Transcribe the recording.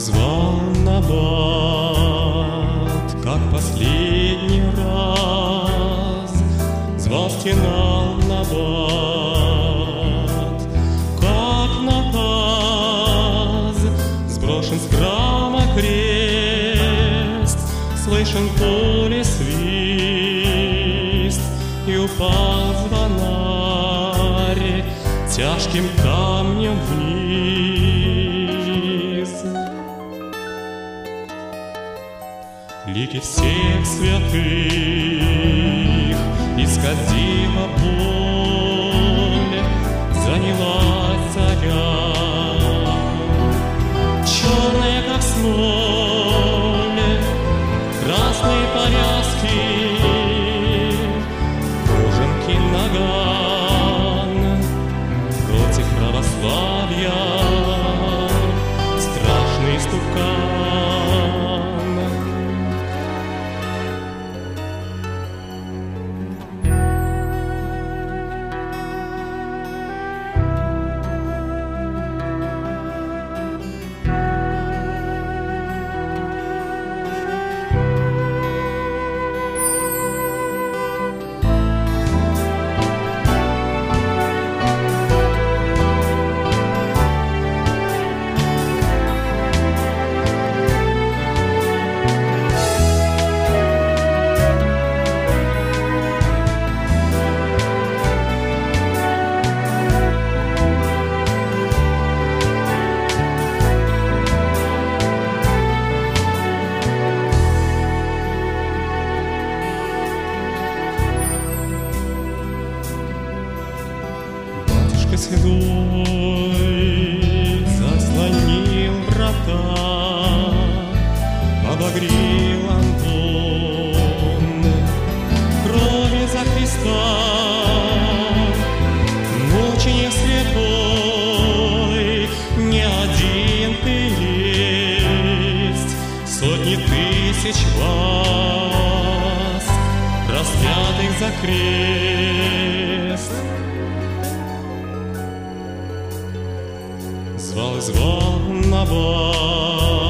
звал Набат, как последний раз. Звал, стенал Набат, как наказ. Сброшен с храма крест, слышен в поле свист, и упал звонарь тяжким камнем вниз. Лики всех святых исказила боль, занялась заря, черная, как смоль, красные повязки, кожанки наган. Против православия страшный стукан. Седой заслонил врата, обогрел Антон крови за Христа. Мученик слепой, не один ты есть, сотни тысяч вас, распятых за крест. Звал и звал Набат,